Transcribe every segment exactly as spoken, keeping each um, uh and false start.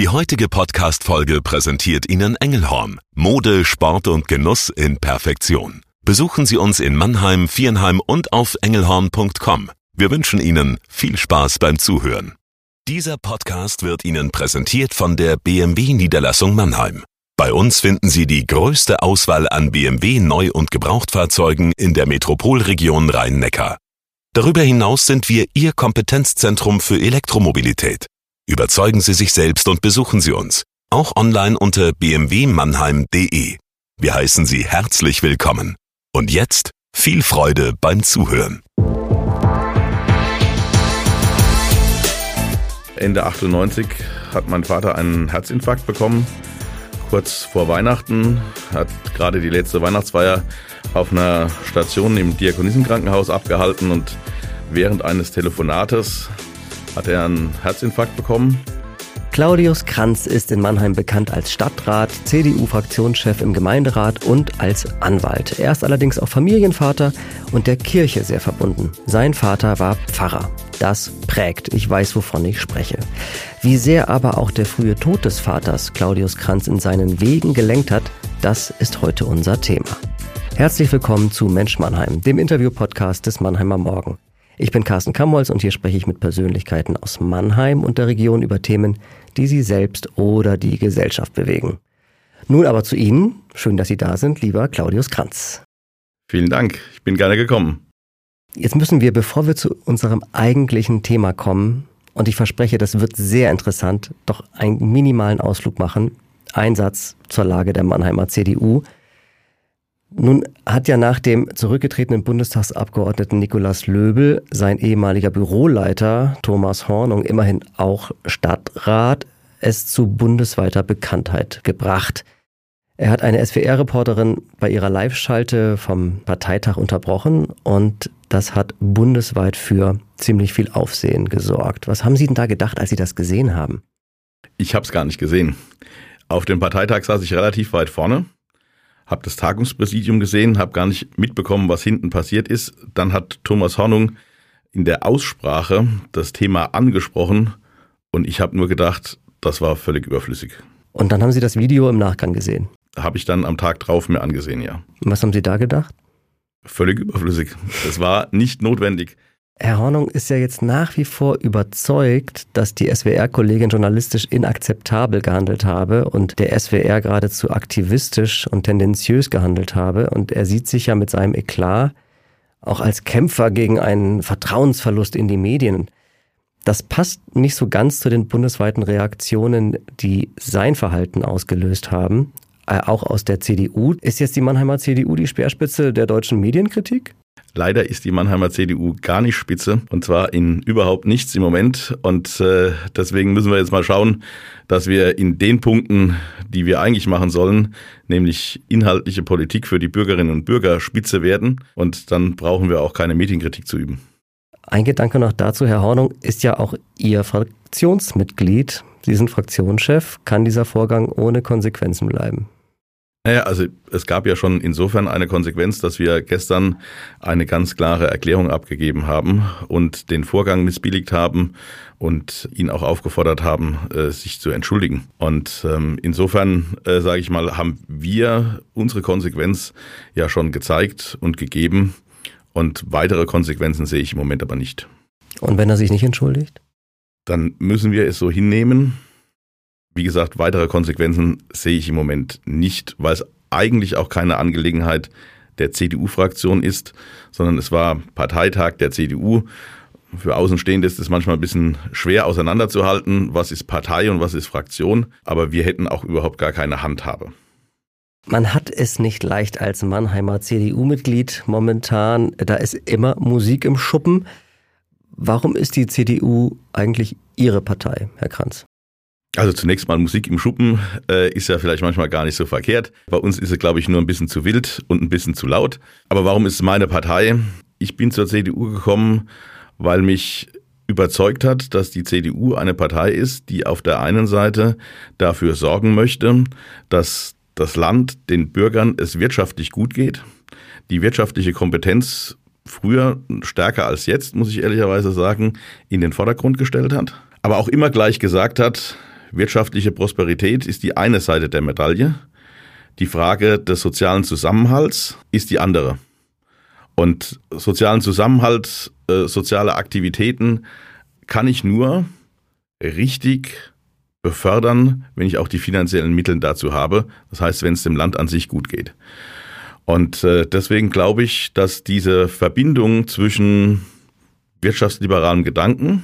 Die heutige Podcast-Folge präsentiert Ihnen Engelhorn. Mode, Sport und Genuss in Perfektion. Besuchen Sie uns in Mannheim, Viernheim und auf engelhorn punkt com. Wir wünschen Ihnen viel Spaß beim Zuhören. Dieser Podcast wird Ihnen präsentiert von der B M W-Niederlassung Mannheim. Bei uns finden Sie die größte Auswahl an B M W Neu- und Gebrauchtfahrzeugen in der Metropolregion Rhein-Neckar. Darüber hinaus sind wir Ihr Kompetenzzentrum für Elektromobilität. Überzeugen Sie sich selbst und besuchen Sie uns, auch online unter b m w mannheim punkt d e. Wir heißen Sie herzlich willkommen. Und jetzt viel Freude beim Zuhören. Ende achtundneunzig hat mein Vater einen Herzinfarkt bekommen. Kurz vor Weihnachten, hat gerade die letzte Weihnachtsfeier auf einer Station im Diakonissenkrankenhaus abgehalten und während eines Telefonates hat er einen Herzinfarkt bekommen. Claudius Kranz ist in Mannheim bekannt als Stadtrat, C D U-Fraktionschef im Gemeinderat und als Anwalt. Er ist allerdings auch Familienvater und der Kirche sehr verbunden. Sein Vater war Pfarrer. Das prägt. Ich weiß, wovon ich spreche. Wie sehr aber auch der frühe Tod des Vaters Claudius Kranz in seinen Wegen gelenkt hat, das ist heute unser Thema. Herzlich willkommen zu Mensch Mannheim, dem Interview-Podcast des Mannheimer Morgen. Ich bin Carsten Kammholz und hier spreche ich mit Persönlichkeiten aus Mannheim und der Region über Themen, die Sie selbst oder die Gesellschaft bewegen. Nun aber zu Ihnen. Schön, dass Sie da sind, lieber Claudius Kranz. Vielen Dank, ich bin gerne gekommen. Jetzt müssen wir, bevor wir zu unserem eigentlichen Thema kommen, und ich verspreche, das wird sehr interessant, doch einen minimalen Ausflug machen. Ein Satz zur Lage der Mannheimer C D U. Nun hat ja nach dem zurückgetretenen Bundestagsabgeordneten Nikolaus Löbel sein ehemaliger Büroleiter Thomas Hornung, immerhin auch Stadtrat, es zu bundesweiter Bekanntheit gebracht. Er hat eine S W R-Reporterin bei ihrer Live-Schalte vom Parteitag unterbrochen und das hat bundesweit für ziemlich viel Aufsehen gesorgt. Was haben Sie denn da gedacht, als Sie das gesehen haben? Ich habe es gar nicht gesehen. Auf dem Parteitag saß ich relativ weit vorne. Habe das Tagungspräsidium gesehen, habe gar nicht mitbekommen, was hinten passiert ist. Dann hat Thomas Hornung in der Aussprache das Thema angesprochen und ich habe nur gedacht, das war völlig überflüssig. Und dann haben Sie das Video im Nachgang gesehen? Habe ich dann am Tag drauf mir angesehen, ja. Und was haben Sie da gedacht? Völlig überflüssig. Das war nicht notwendig. Herr Hornung ist ja jetzt nach wie vor überzeugt, dass die S W R-Kollegin journalistisch inakzeptabel gehandelt habe und der S W R geradezu aktivistisch und tendenziös gehandelt habe. Und er sieht sich ja mit seinem Eklat auch als Kämpfer gegen einen Vertrauensverlust in die Medien. Das passt nicht so ganz zu den bundesweiten Reaktionen, die sein Verhalten ausgelöst haben. Auch aus der C D U. Ist jetzt die Mannheimer C D U die Speerspitze der deutschen Medienkritik? Leider ist die Mannheimer C D U gar nicht spitze und zwar in überhaupt nichts im Moment und äh, deswegen müssen wir jetzt mal schauen, dass wir in den Punkten, die wir eigentlich machen sollen, nämlich inhaltliche Politik für die Bürgerinnen und Bürger spitze werden und dann brauchen wir auch keine Medienkritik zu üben. Ein Gedanke noch dazu, Herr Hornung ist ja auch Ihr Fraktionsmitglied. Sie sind Fraktionschef. Kann dieser Vorgang ohne Konsequenzen bleiben? Naja, also es gab ja schon insofern eine Konsequenz, dass wir gestern eine ganz klare Erklärung abgegeben haben und den Vorgang missbilligt haben und ihn auch aufgefordert haben, sich zu entschuldigen. Und ähm, insofern, äh, sage ich mal, haben wir unsere Konsequenz ja schon gezeigt und gegeben und weitere Konsequenzen sehe ich im Moment aber nicht. Und wenn er sich nicht entschuldigt? Dann müssen wir es so hinnehmen. Wie gesagt, weitere Konsequenzen sehe ich im Moment nicht, weil es eigentlich auch keine Angelegenheit der C D U-Fraktion ist, sondern es war Parteitag der C D U. Für Außenstehende ist es manchmal ein bisschen schwer auseinanderzuhalten, was ist Partei und was ist Fraktion, aber wir hätten auch überhaupt gar keine Handhabe. Man hat es nicht leicht als Mannheimer C D U-Mitglied momentan, da ist immer Musik im Schuppen. Warum ist die C D U eigentlich Ihre Partei, Herr Kranz? Also zunächst mal Musik im Schuppen äh, ist ja vielleicht manchmal gar nicht so verkehrt. Bei uns ist es, glaube ich, nur ein bisschen zu wild und ein bisschen zu laut. Aber warum ist es meine Partei? Ich bin zur C D U gekommen, weil mich überzeugt hat, dass die C D U eine Partei ist, die auf der einen Seite dafür sorgen möchte, dass das Land den Bürgern es wirtschaftlich gut geht. Die wirtschaftliche Kompetenz früher stärker als jetzt, muss ich ehrlicherweise sagen, in den Vordergrund gestellt hat. Aber auch immer gleich gesagt hat, wirtschaftliche Prosperität ist die eine Seite der Medaille. Die Frage des sozialen Zusammenhalts ist die andere. Und sozialen Zusammenhalt, äh, soziale Aktivitäten kann ich nur richtig befördern, wenn ich auch die finanziellen Mittel dazu habe. Das heißt, wenn es dem Land an sich gut geht. Und äh, deswegen glaube ich, dass diese Verbindung zwischen wirtschaftsliberalem Gedanken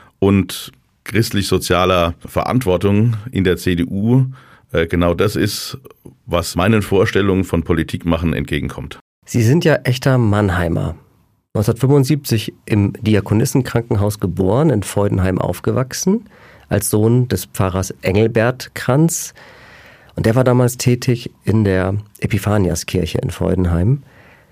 und christlich-sozialer Verantwortung in der C D U äh, genau das ist, was meinen Vorstellungen von Politik machen entgegenkommt. Sie sind ja echter Mannheimer. neunzehnhundertfünfundsiebzig im Diakonissenkrankenhaus geboren, in Freudenheim aufgewachsen, als Sohn des Pfarrers Engelbert Kranz. Und der war damals tätig in der Epiphaniaskirche in Freudenheim.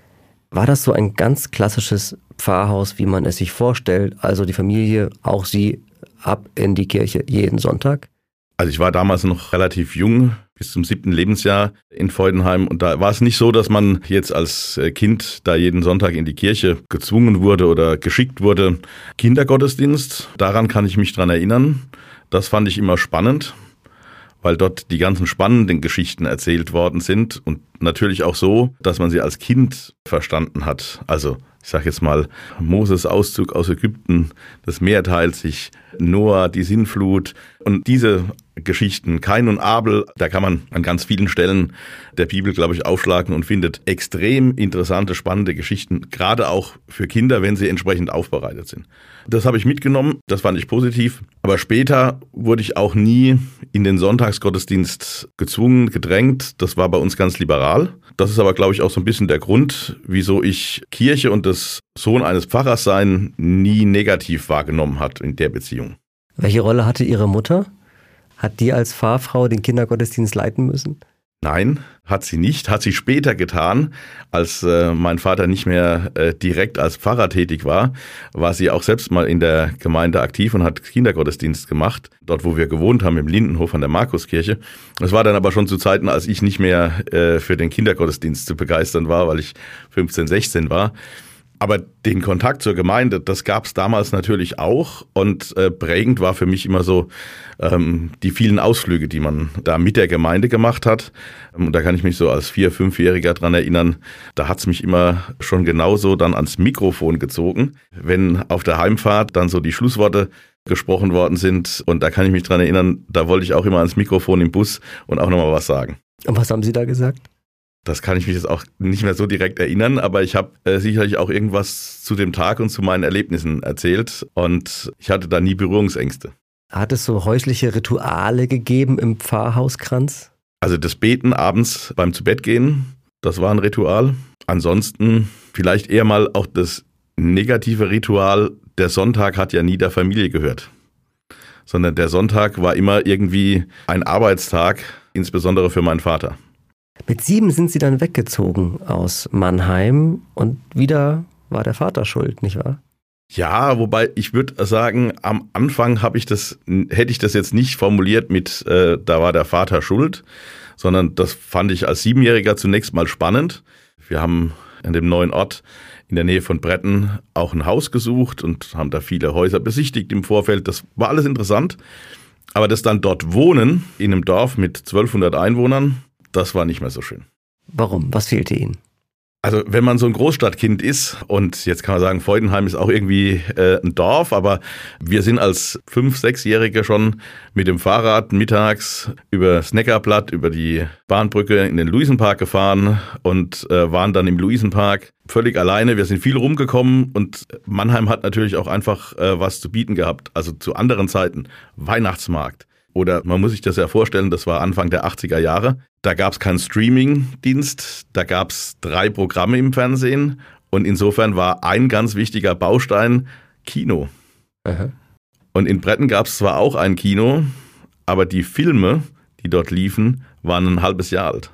War das so ein ganz klassisches Pfarrhaus, wie man es sich vorstellt? Also die Familie, auch Sie, ab in die Kirche jeden Sonntag? Also ich war damals noch relativ jung, bis zum siebten Lebensjahr in Freudenheim. Und da war es nicht so, dass man jetzt als Kind da jeden Sonntag in die Kirche gezwungen wurde oder geschickt wurde. Kindergottesdienst, daran kann ich mich dran erinnern. Das fand ich immer spannend, weil dort die ganzen spannenden Geschichten erzählt worden sind und natürlich auch so, dass man sie als Kind verstanden hat. Also ich sage jetzt mal, Moses Auszug aus Ägypten, das Meer teilt sich, Noah, die Sintflut und diese Geschichten, Kain und Abel, da kann man an ganz vielen Stellen der Bibel, glaube ich, aufschlagen und findet extrem interessante, spannende Geschichten, gerade auch für Kinder, wenn sie entsprechend aufbereitet sind. Das habe ich mitgenommen, das fand ich positiv. Aber später wurde ich auch nie in den Sonntagsgottesdienst gezwungen, gedrängt. Das war bei uns ganz liberal. Das ist aber, glaube ich, auch so ein bisschen der Grund, wieso ich Kirche und das Sohn eines Pfarrers sein nie negativ wahrgenommen hat in der Beziehung. Welche Rolle hatte Ihre Mutter? Hat die als Pfarrfrau den Kindergottesdienst leiten müssen? Nein, hat sie nicht. Hat sie später getan, als äh, mein Vater nicht mehr äh, direkt als Pfarrer tätig war, war sie auch selbst mal in der Gemeinde aktiv und hat Kindergottesdienst gemacht, dort wo wir gewohnt haben, im Lindenhof an der Markuskirche. Das war dann aber schon zu Zeiten, als ich nicht mehr äh, für den Kindergottesdienst zu begeistern war, weil ich fünfzehn, sechzehn war. Aber den Kontakt zur Gemeinde, das gab es damals natürlich auch und äh, prägend war für mich immer so ähm, die vielen Ausflüge, die man da mit der Gemeinde gemacht hat. Und da kann ich mich so als Vier-, Fünfjähriger dran erinnern, da hat's mich immer schon genauso dann ans Mikrofon gezogen, wenn auf der Heimfahrt dann so die Schlussworte gesprochen worden sind. Und da kann ich mich dran erinnern, da wollte ich auch immer ans Mikrofon im Bus und auch nochmal was sagen. Und was haben Sie da gesagt? Das kann ich mich jetzt auch nicht mehr so direkt erinnern, aber ich habe äh, sicherlich auch irgendwas zu dem Tag und zu meinen Erlebnissen erzählt und ich hatte da nie Berührungsängste. Hat es so häusliche Rituale gegeben im Pfarrhaus Kranz? Also das Beten abends beim Zubettgehen, das war ein Ritual. Ansonsten vielleicht eher mal auch das negative Ritual, der Sonntag hat ja nie der Familie gehört, sondern der Sonntag war immer irgendwie ein Arbeitstag, insbesondere für meinen Vater. Mit sieben sind Sie dann weggezogen aus Mannheim und wieder war der Vater schuld, nicht wahr? Ja, wobei ich würde sagen, am Anfang habe ich das, hätte ich das jetzt nicht formuliert mit, äh, da war der Vater schuld, sondern das fand ich als Siebenjähriger zunächst mal spannend. Wir haben an dem neuen Ort in der Nähe von Bretten auch ein Haus gesucht und haben da viele Häuser besichtigt im Vorfeld. Das war alles interessant. Aber das dann dort wohnen in einem Dorf mit zwölfhundert Einwohnern, das war nicht mehr so schön. Warum? Was fehlte Ihnen? Also wenn man so ein Großstadtkind ist und jetzt kann man sagen, Freudenheim ist auch irgendwie äh, ein Dorf, aber wir sind als Fünf-, Sechsjährige schon mit dem Fahrrad mittags über das Neckarplatt, über die Bahnbrücke in den Luisenpark gefahren und äh, waren dann im Luisenpark völlig alleine. Wir sind viel rumgekommen und Mannheim hat natürlich auch einfach äh, was zu bieten gehabt. Also zu anderen Zeiten, Weihnachtsmarkt. Oder man muss sich das ja vorstellen, das war Anfang der achtziger Jahre. Da gab es keinen Streaming-Dienst, da gab es drei Programme im Fernsehen und insofern war ein ganz wichtiger Baustein Kino. Aha. Und in Bretten gab es zwar auch ein Kino, aber die Filme, die dort liefen, waren ein halbes Jahr alt.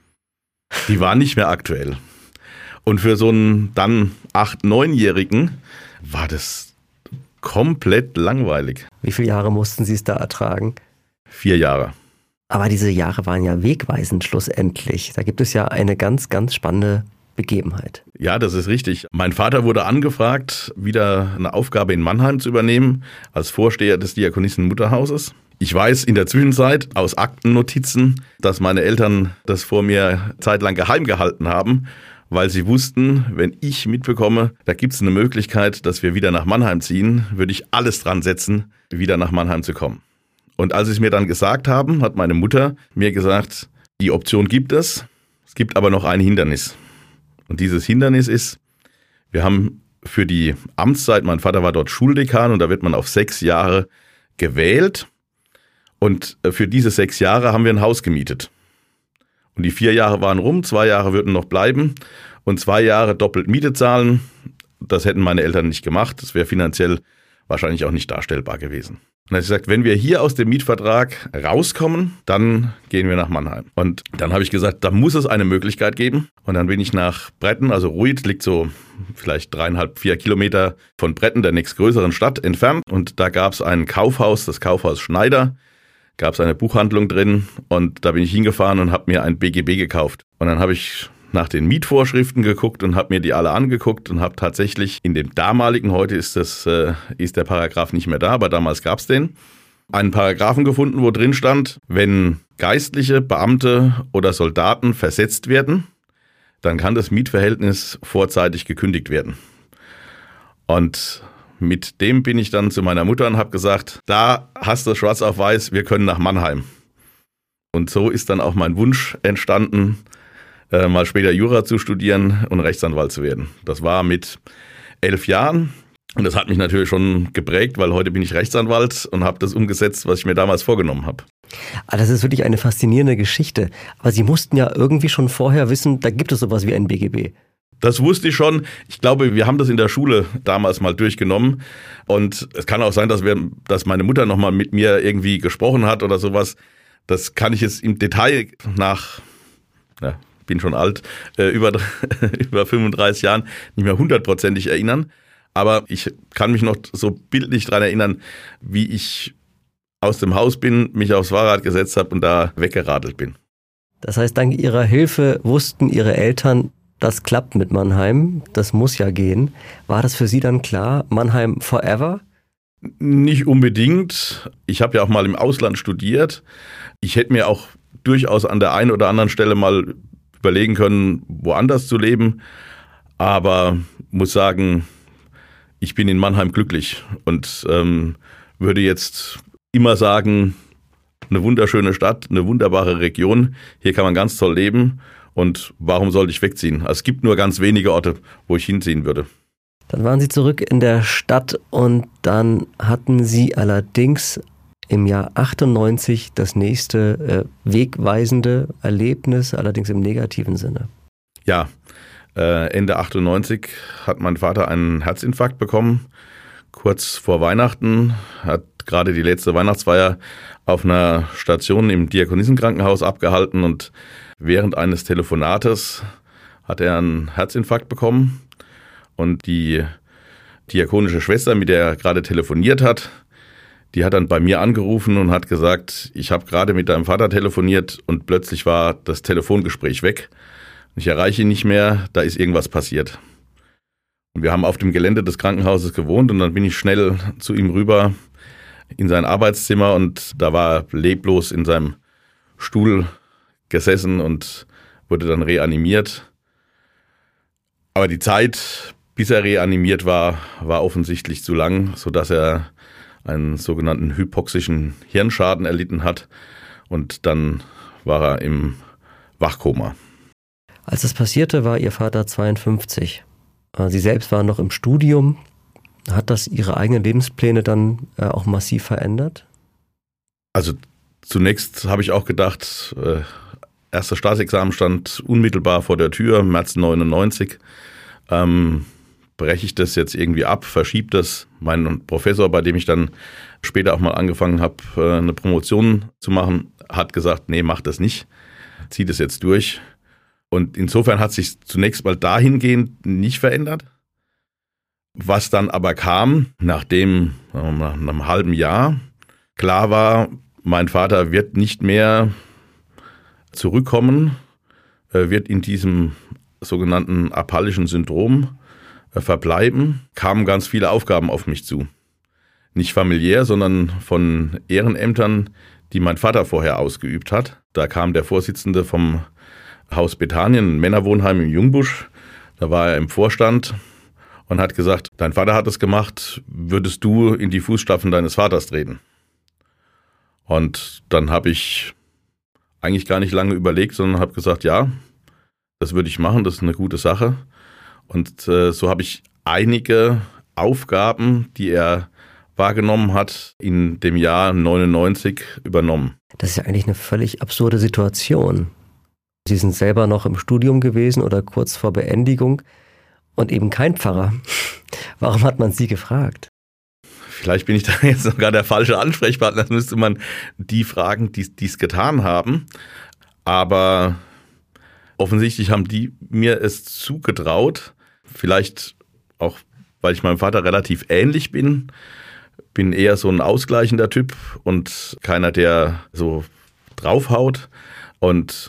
Die waren nicht mehr aktuell. Und für so einen dann acht-, neunjährigen war das komplett langweilig. Wie viele Jahre mussten Sie es da ertragen? Vier Jahre. Aber diese Jahre waren ja wegweisend schlussendlich. Da gibt es ja eine ganz, ganz spannende Begebenheit. Ja, das ist richtig. Mein Vater wurde angefragt, wieder eine Aufgabe in Mannheim zu übernehmen, als Vorsteher des Diakonissenmutterhauses. Ich weiß in der Zwischenzeit aus Aktennotizen, dass meine Eltern das vor mir zeitlang geheim gehalten haben, weil sie wussten, wenn ich mitbekomme, da gibt es eine Möglichkeit, dass wir wieder nach Mannheim ziehen, würde ich alles dran setzen, wieder nach Mannheim zu kommen. Und als sie es mir dann gesagt haben, hat meine Mutter mir gesagt, die Option gibt es, es gibt aber noch ein Hindernis. Und dieses Hindernis ist, wir haben für die Amtszeit, mein Vater war dort Schuldekan und da wird man auf sechs Jahre gewählt. Und für diese sechs Jahre haben wir ein Haus gemietet. Und die vier Jahre waren rum, zwei Jahre würden noch bleiben und zwei Jahre doppelt Miete zahlen. Das hätten meine Eltern nicht gemacht. Das wäre finanziell wahrscheinlich auch nicht darstellbar gewesen. Und er hat gesagt, wenn wir hier aus dem Mietvertrag rauskommen, dann gehen wir nach Mannheim. Und dann habe ich gesagt, da muss es eine Möglichkeit geben. Und dann bin ich nach Bretten, also Ruid liegt so vielleicht dreieinhalb, vier Kilometer von Bretten, der nächstgrößeren Stadt, entfernt. Und da gab es ein Kaufhaus, das Kaufhaus Schneider. Gab es eine Buchhandlung drin und da bin ich hingefahren und habe mir ein B G B gekauft. Und dann habe ich nach den Mietvorschriften geguckt und habe mir die alle angeguckt und habe tatsächlich in dem damaligen, heute ist, das, äh, ist der Paragraph nicht mehr da, aber damals gab es den, einen Paragraphen gefunden, wo drin stand, wenn Geistliche, Beamte oder Soldaten versetzt werden, dann kann das Mietverhältnis vorzeitig gekündigt werden. Und mit dem bin ich dann zu meiner Mutter und habe gesagt, da hast du schwarz auf weiß, wir können nach Mannheim. Und so ist dann auch mein Wunsch entstanden, äh, mal später Jura zu studieren und Rechtsanwalt zu werden. Das war mit elf Jahren und das hat mich natürlich schon geprägt, weil heute bin ich Rechtsanwalt und habe das umgesetzt, was ich mir damals vorgenommen habe. Ah, das ist wirklich eine faszinierende Geschichte. Aber Sie mussten ja irgendwie schon vorher wissen, da gibt es sowas wie ein B G B. Das wusste ich schon. Ich glaube, wir haben das in der Schule damals mal durchgenommen. Und es kann auch sein, dass wir, dass meine Mutter nochmal mit mir irgendwie gesprochen hat oder sowas. Das kann ich jetzt im Detail nach, ja, bin schon alt, äh, über, über fünfunddreißig Jahren nicht mehr hundertprozentig erinnern. Aber ich kann mich noch so bildlich daran erinnern, wie ich aus dem Haus bin, mich aufs Fahrrad gesetzt habe und da weggeradelt bin. Das heißt, dank Ihrer Hilfe wussten Ihre Eltern, das klappt mit Mannheim, das muss ja gehen. War das für Sie dann klar, Mannheim forever? Nicht unbedingt. Ich habe ja auch mal im Ausland studiert. Ich hätte mir auch durchaus an der einen oder anderen Stelle mal überlegen können, woanders zu leben. Aber muss sagen, ich bin in Mannheim glücklich und ähm, würde jetzt immer sagen, eine wunderschöne Stadt, eine wunderbare Region. Hier kann man ganz toll leben. Und warum sollte ich wegziehen? Also es gibt nur ganz wenige Orte, wo ich hinziehen würde. Dann waren Sie zurück in der Stadt und dann hatten Sie allerdings im Jahr achtundneunzig das nächste äh, wegweisende Erlebnis, allerdings im negativen Sinne. Ja, äh, Ende achtundneunzig hat mein Vater einen Herzinfarkt bekommen. Kurz vor Weihnachten, hat gerade die letzte Weihnachtsfeier auf einer Station im Diakonissenkrankenhaus abgehalten und während eines Telefonates hat er einen Herzinfarkt bekommen und die diakonische Schwester, mit der er gerade telefoniert hat, die hat dann bei mir angerufen und hat gesagt, ich habe gerade mit deinem Vater telefoniert und plötzlich war das Telefongespräch weg. Ich erreiche ihn nicht mehr, da ist irgendwas passiert. Und wir haben auf dem Gelände des Krankenhauses gewohnt und dann bin ich schnell zu ihm rüber in sein Arbeitszimmer und da war er leblos in seinem Stuhl gesessen und wurde dann reanimiert. Aber die Zeit, bis er reanimiert war, war offensichtlich zu lang, sodass er einen sogenannten hypoxischen Hirnschaden erlitten hat und dann war er im Wachkoma. Als es passierte, war Ihr Vater zweiundfünfzig. Sie selbst waren noch im Studium. Hat das Ihre eigenen Lebenspläne dann auch massiv verändert? Also zunächst habe ich auch gedacht, äh, erstes Staatsexamen stand unmittelbar vor der Tür, März neunundneunzig. Ähm, breche ich das jetzt irgendwie ab, verschiebe das. Mein Professor, bei dem ich dann später auch mal angefangen habe, äh, eine Promotion zu machen, hat gesagt, nee, mach das nicht, zieh das jetzt durch. Und insofern hat sich zunächst mal dahingehend nicht verändert. Was dann aber kam, nachdem nach einem halben Jahr klar war, mein Vater wird nicht mehr zurückkommen, wird in diesem sogenannten apallischen Syndrom verbleiben, kamen ganz viele Aufgaben auf mich zu. nicht familiär, sondern von Ehrenämtern, die mein Vater vorher ausgeübt hat. Da kam der Vorsitzende vom Haus Bethanien, ein Männerwohnheim im Jungbusch. Da war er im Vorstand und hat gesagt, dein Vater hat es gemacht, würdest du in die Fußstapfen deines Vaters treten? Und dann habe ich eigentlich gar nicht lange überlegt, sondern habe gesagt, ja, das würde ich machen, das ist eine gute Sache. Und äh, so habe ich einige Aufgaben, die er wahrgenommen hat, in dem Jahr neunundneunzig übernommen. Das ist ja eigentlich eine völlig absurde Situation. Sie sind selber noch im Studium gewesen oder kurz vor Beendigung und eben kein Pfarrer. Warum hat man Sie gefragt? Vielleicht bin ich da jetzt sogar der falsche Ansprechpartner. Das müsste man die fragen, die es getan haben. Aber offensichtlich haben die mir es zugetraut. Vielleicht auch, weil ich meinem Vater relativ ähnlich bin. Bin eher so ein ausgleichender Typ und keiner, der so draufhaut. Und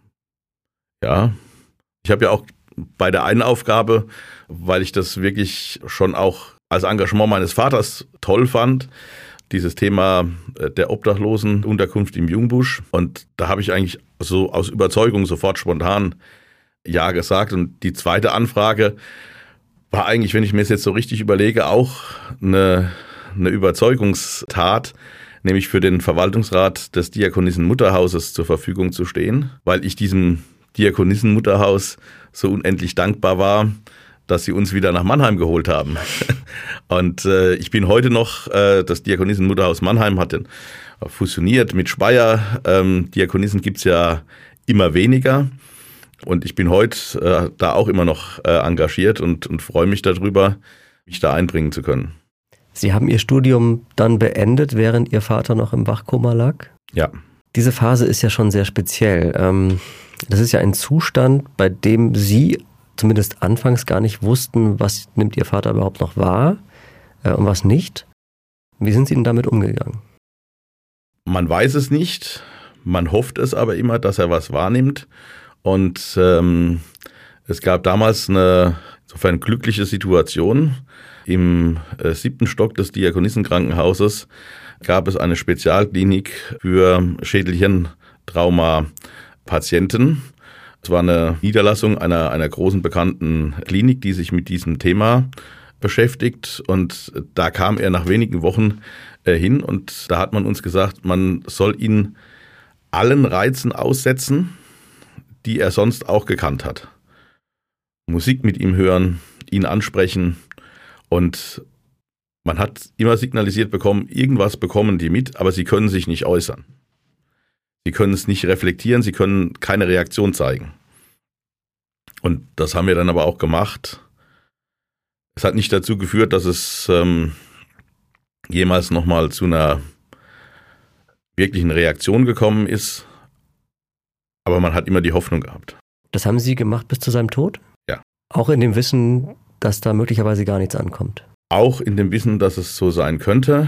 ja, ich habe ja auch bei der einen Aufgabe, weil ich das wirklich schon auch als Engagement meines Vaters toll fand, dieses Thema der Obdachlosenunterkunft im Jungbusch. Und da habe ich eigentlich so aus Überzeugung sofort spontan Ja gesagt. Und die zweite Anfrage war eigentlich, wenn ich mir das jetzt so richtig überlege, auch eine, eine Überzeugungstat, nämlich für den Verwaltungsrat des Diakonissenmutterhauses zur Verfügung zu stehen, weil ich diesem Diakonissenmutterhaus so unendlich dankbar war, dass sie uns wieder nach Mannheim geholt haben. Und äh, ich bin heute noch, äh, das Diakonissenmutterhaus Mannheim hat den, äh, fusioniert mit Speyer. Ähm, Diakonissen gibt's ja immer weniger. Und ich bin heute äh, da auch immer noch äh, engagiert und, und freue mich darüber, mich da einbringen zu können. Sie haben Ihr Studium dann beendet, während Ihr Vater noch im Wachkoma lag? Ja. Diese Phase ist ja schon sehr speziell. Ähm, das ist ja ein Zustand, bei dem Sie zumindest anfangs gar nicht wussten, was nimmt Ihr Vater überhaupt noch wahr äh, und was nicht. Wie sind Sie denn damit umgegangen? Man weiß es nicht, man hofft es aber immer, dass er was wahrnimmt. Und ähm, es gab damals eine insofern glückliche Situation. Im äh, siebten Stock des Diakonissenkrankenhauses gab es eine Spezialklinik für Schädel-Hirntrauma-Patienten. Es war eine Niederlassung einer, einer großen bekannten Klinik, die sich mit diesem Thema beschäftigt. Und da kam er nach wenigen Wochen äh, hin und da hat man uns gesagt, man soll ihn allen Reizen aussetzen, die er sonst auch gekannt hat. Musik mit ihm hören, ihn ansprechen und man hat immer signalisiert bekommen, irgendwas bekommen die mit, aber sie können sich nicht äußern. Sie können es nicht reflektieren, sie können keine Reaktion zeigen. Und das haben wir dann aber auch gemacht. Es hat nicht dazu geführt, dass es ähm, jemals nochmal zu einer wirklichen Reaktion gekommen ist, aber man hat immer die Hoffnung gehabt. Das haben Sie gemacht bis zu seinem Tod? Ja. Auch in dem Wissen, dass da möglicherweise gar nichts ankommt? Auch in dem Wissen, dass es so sein könnte,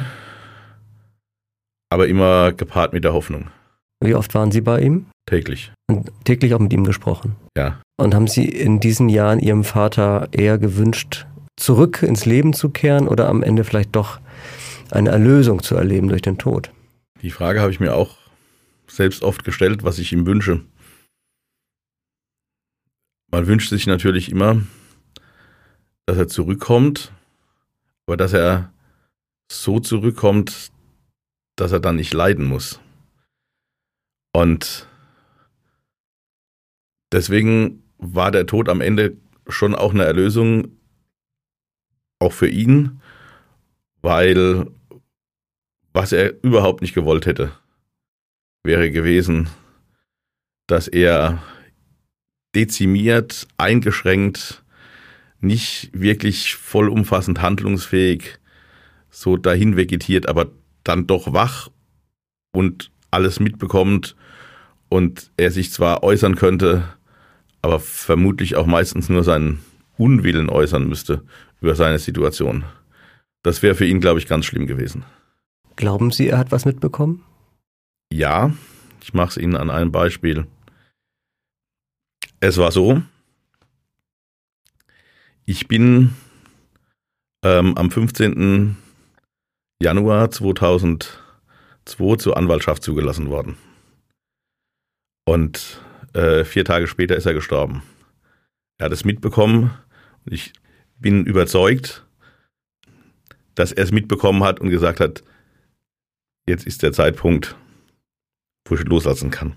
aber immer gepaart mit der Hoffnung. Wie oft waren Sie bei ihm? Täglich. Und täglich auch mit ihm gesprochen? Ja. Und haben Sie in diesen Jahren Ihrem Vater eher gewünscht, zurück ins Leben zu kehren oder am Ende vielleicht doch eine Erlösung zu erleben durch den Tod? Die Frage habe ich mir auch selbst oft gestellt, was ich ihm wünsche. Man wünscht sich natürlich immer, dass er zurückkommt, aber dass er so zurückkommt, dass er dann nicht leiden muss. Und deswegen war der Tod am Ende schon auch eine Erlösung, auch für ihn, weil was er überhaupt nicht gewollt hätte, wäre gewesen, dass er dezimiert, eingeschränkt, nicht wirklich vollumfassend handlungsfähig, so dahin vegetiert, aber dann doch wach und alles mitbekommt und er sich zwar äußern könnte, aber vermutlich auch meistens nur seinen Unwillen äußern müsste über seine Situation. Das wäre für ihn, glaube ich, ganz schlimm gewesen. Glauben Sie, er hat was mitbekommen? Ja, ich mache es Ihnen an einem Beispiel. Es war so, ich bin ähm, am fünfzehnten Januar zweitausendzwei zur Anwaltschaft zugelassen worden. Und äh, vier Tage später ist er gestorben. Er hat es mitbekommen und ich bin überzeugt, dass er es mitbekommen hat und gesagt hat, jetzt ist der Zeitpunkt, wo ich loslassen kann.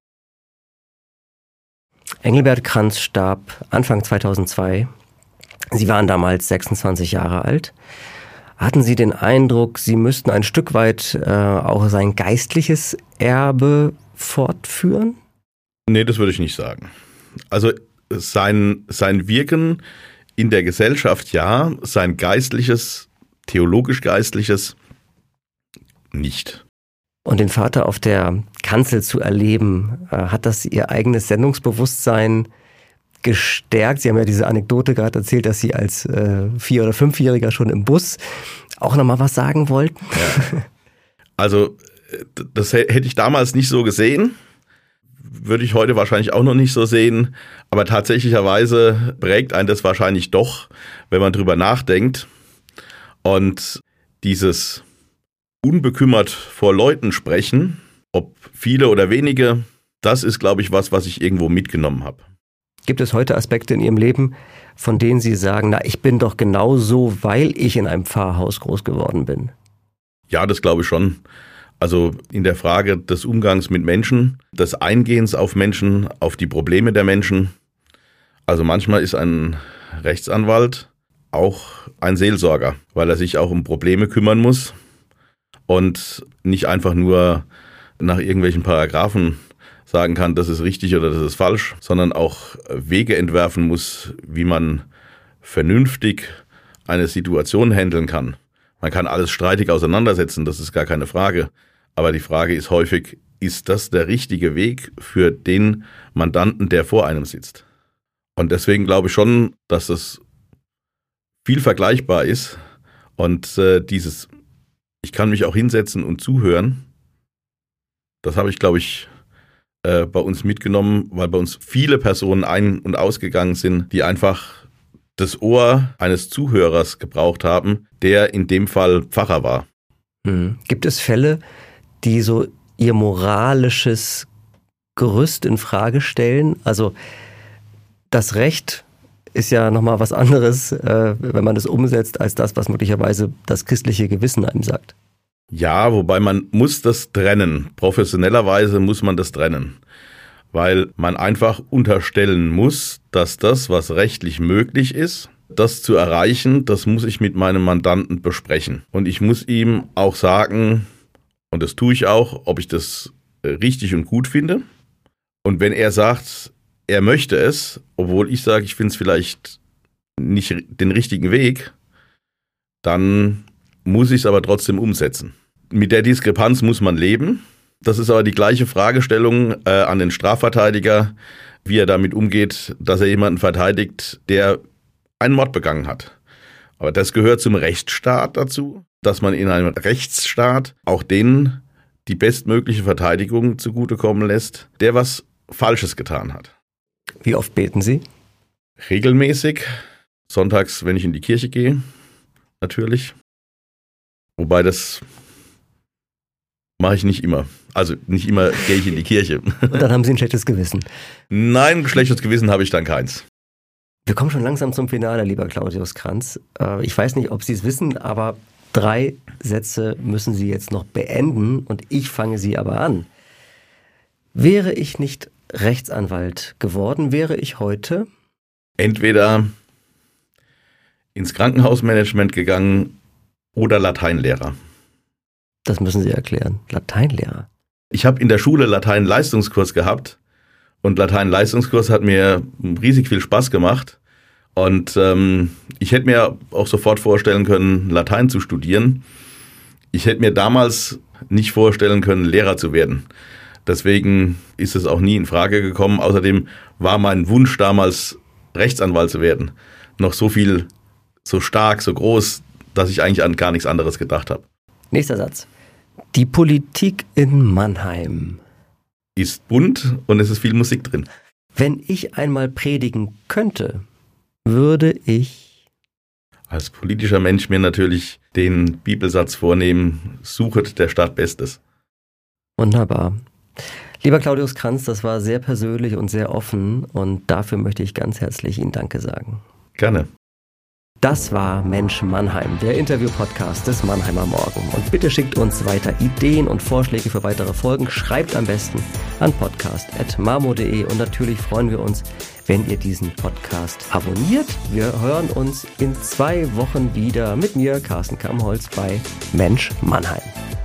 Engelbert Kranz starb Anfang zweitausendzwei. Sie waren damals sechsundzwanzig Jahre alt. Hatten Sie den Eindruck, Sie müssten ein Stück weit äh, auch sein geistliches Erbe fortführen? Nee, das würde ich nicht sagen. Also sein, sein Wirken in der Gesellschaft ja, sein geistliches, theologisch-geistliches nicht. Und den Vater auf der Kanzel zu erleben, äh, hat das Ihr eigenes Sendungsbewusstsein gestärkt? Sie haben ja diese Anekdote gerade erzählt, dass Sie als äh, Vier- oder Fünfjähriger schon im Bus auch nochmal was sagen wollten. Ja. Also das hätte ich damals nicht so gesehen, würde ich heute wahrscheinlich auch noch nicht so sehen, aber tatsächlicherweise prägt einen das wahrscheinlich doch, wenn man drüber nachdenkt. Und dieses unbekümmert vor Leuten sprechen, ob viele oder wenige, das ist, glaube ich, was, was ich irgendwo mitgenommen habe. Gibt es heute Aspekte in Ihrem Leben, von denen Sie sagen, na, ich bin doch genau so, weil ich in einem Pfarrhaus groß geworden bin? Ja, das glaube ich schon. Also in der Frage des Umgangs mit Menschen, des Eingehens auf Menschen, auf die Probleme der Menschen. Also manchmal ist ein Rechtsanwalt auch ein Seelsorger, weil er sich auch um Probleme kümmern muss und nicht einfach nur nach irgendwelchen Paragraphen sagen kann, das ist richtig oder das ist falsch, sondern auch Wege entwerfen muss, wie man vernünftig eine Situation handeln kann. Man kann alles streitig auseinandersetzen, das ist gar keine Frage. Aber die Frage ist häufig, ist das der richtige Weg für den Mandanten, der vor einem sitzt? Und deswegen glaube ich schon, dass es viel vergleichbar ist und äh, dieses, ich kann mich auch hinsetzen und zuhören, das habe ich, glaube ich, äh, bei uns mitgenommen, weil bei uns viele Personen ein- und ausgegangen sind, die einfach das Ohr eines Zuhörers gebraucht haben, der in dem Fall Pfarrer war. Hm. Gibt es Fälle, die so ihr moralisches Gerüst in Frage stellen? Also das Recht ist ja nochmal was anderes, äh, wenn man es umsetzt, als das, was möglicherweise das christliche Gewissen einem sagt. Ja, wobei man muss das trennen. Professionellerweise muss man das trennen. Weil man einfach unterstellen muss, dass das, was rechtlich möglich ist, das zu erreichen, das muss ich mit meinem Mandanten besprechen. Und ich muss ihm auch sagen, und das tue ich auch, ob ich das richtig und gut finde. Und wenn er sagt, er möchte es, obwohl ich sage, ich finde es vielleicht nicht den richtigen Weg, dann muss ich es aber trotzdem umsetzen. Mit der Diskrepanz muss man leben. Das ist aber die gleiche Fragestellung äh, an den Strafverteidiger, wie er damit umgeht, dass er jemanden verteidigt, der einen Mord begangen hat. Aber das gehört zum Rechtsstaat dazu, dass man in einem Rechtsstaat auch denen die bestmögliche Verteidigung zugutekommen lässt, der was Falsches getan hat. Wie oft beten Sie? Regelmäßig. Sonntags, wenn ich in die Kirche gehe, natürlich. Wobei das mache ich nicht immer. Also nicht immer gehe ich in die Kirche. Und dann haben Sie ein schlechtes Gewissen? Nein, ein schlechtes Gewissen habe ich dann keins. Wir kommen schon langsam zum Finale, lieber Claudius Kranz. Ich weiß nicht, ob Sie es wissen, aber drei Sätze müssen Sie jetzt noch beenden und ich fange sie aber an. Wäre ich nicht Rechtsanwalt geworden, wäre ich heute entweder ins Krankenhausmanagement gegangen oder Lateinlehrer. Das müssen Sie erklären. Lateinlehrer. Ich habe in der Schule Latein-Leistungskurs gehabt und Latein-Leistungskurs hat mir riesig viel Spaß gemacht. Und ähm, ich hätte mir auch sofort vorstellen können, Latein zu studieren. Ich hätte mir damals nicht vorstellen können, Lehrer zu werden. Deswegen ist es auch nie in Frage gekommen. Außerdem war mein Wunsch damals, Rechtsanwalt zu werden, noch so viel, so stark, so groß, dass ich eigentlich an gar nichts anderes gedacht habe. Nächster Satz. Die Politik in Mannheim ist bunt und es ist viel Musik drin. Wenn ich einmal predigen könnte, würde ich als politischer Mensch mir natürlich den Bibelsatz vornehmen, suchet der Stadt Bestes. Wunderbar. Lieber Claudius Kranz, das war sehr persönlich und sehr offen und dafür möchte ich ganz herzlich Ihnen Danke sagen. Gerne. Das war Mensch Mannheim, der Interview-Podcast des Mannheimer Morgen. Und bitte schickt uns weiter Ideen und Vorschläge für weitere Folgen. Schreibt am besten an podcast at marmo punkt de und natürlich freuen wir uns, wenn ihr diesen Podcast abonniert. Wir hören uns in zwei Wochen wieder mit mir, Carsten Kammholz, bei Mensch Mannheim.